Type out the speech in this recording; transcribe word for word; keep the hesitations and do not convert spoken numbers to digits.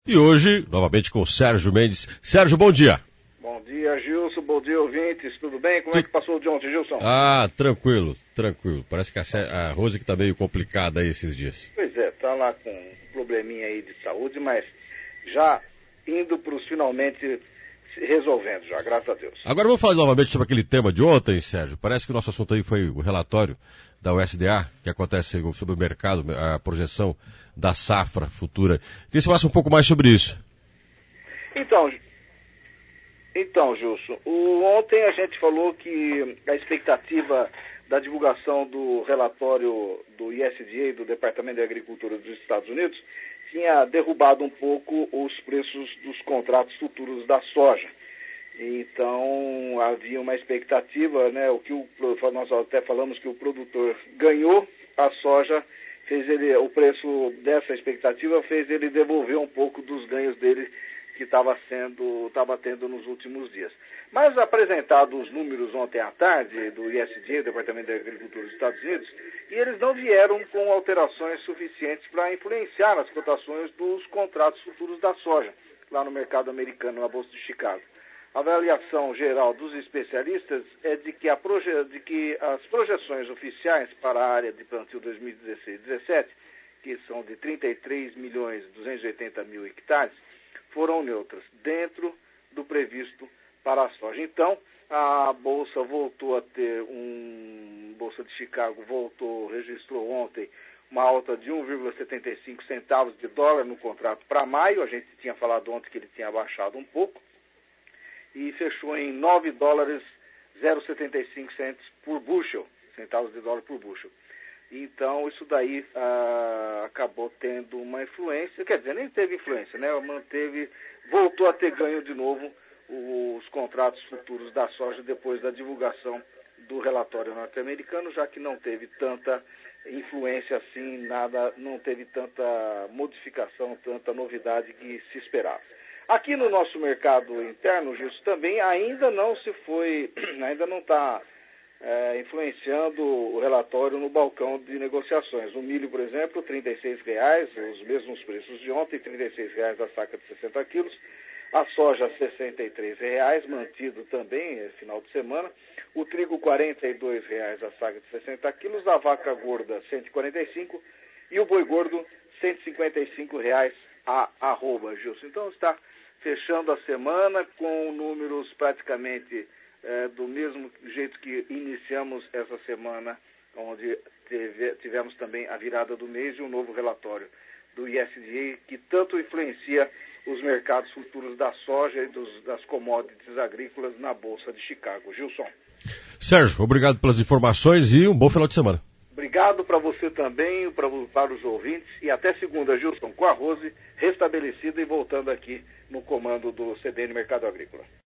E hoje, novamente com o Sérgio Mendes. Sérgio, bom dia. Bom dia, Gilson. Bom dia, ouvintes. Tudo bem? Como tu... é que passou o dia ontem, Gilson? Ah, tranquilo, tranquilo. Parece que a, a Rose que tá meio complicada aí esses dias. Pois é, tá lá com um probleminha aí de saúde, mas já indo para os finalmente resolvendo já, graças a Deus. Agora vamos falar novamente sobre aquele tema de ontem, Sérgio. Parece que o nosso assunto aí foi o relatório da U S D A, que acontece sobre o mercado, a projeção da safra futura. Queria que você falasse um pouco mais sobre isso. Então, então Gilson, o, ontem a gente falou que a expectativa da divulgação do relatório do U S D A, do Departamento de Agricultura dos Estados Unidos, tinha derrubado um pouco os preços dos contratos futuros da soja. Então, havia uma expectativa, né, o que o, nós até falamos que o produtor ganhou a soja, fez ele, o preço dessa expectativa fez ele devolver um pouco dos ganhos dele que estava sendo, estava tendo nos últimos dias. Mas apresentados os números ontem à tarde do U S D A, do Departamento de Agricultura dos Estados Unidos, e eles não vieram com alterações suficientes para influenciar as cotações dos contratos futuros da soja, lá no mercado americano, na Bolsa de Chicago. A avaliação geral dos especialistas é de que, a proje- de que as projeções oficiais para a área de plantio dois mil e dezesseis dezessete, que são de trinta e três milhões duzentos e oitenta mil hectares, foram neutras, dentro do previsto para a soja. Então, a Bolsa voltou a ter um... Bolsa de Chicago voltou, registrou ontem uma alta de um vírgula setenta e cinco centavos de dólar no contrato para maio. A gente tinha falado ontem que ele tinha baixado um pouco. E fechou em nove dólares e zero vírgula setenta e cinco por bushel, centavos de dólar por bushel. Então, isso daí ah, acabou tendo uma influência, quer dizer, nem teve influência, né? Manteve, voltou a ter ganho de novo os contratos futuros da soja depois da divulgação do relatório norte-americano, já que não teve tanta influência assim, nada, não teve tanta modificação, tanta novidade que se esperava. Aqui no nosso mercado interno, Gilson, também ainda não se foi, ainda não está é, influenciando o relatório no balcão de negociações. O milho, por exemplo, trinta e seis reais, os mesmos preços de ontem, trinta e seis reais a saca de sessenta quilos. A soja, sessenta e três reais, mantido também, é, final de semana. O trigo, quarenta e dois reais a saca de sessenta quilos. A vaca gorda, cento e quarenta e cinco. E o boi gordo, cento e cinquenta e cinco reais a arroba, Gilson. Então está fechando a semana com números praticamente é, do mesmo jeito que iniciamos essa semana, onde teve, tivemos também a virada do mês e um novo relatório do U S D A que tanto influencia os mercados futuros da soja e dos, das commodities agrícolas na Bolsa de Chicago. Gilson. Sérgio, obrigado pelas informações e um bom final de semana. Obrigado para você também, pra, para os ouvintes, e até segunda, Gilson, com a Rose restabelecida e voltando aqui no comando do C B N Mercado Agrícola.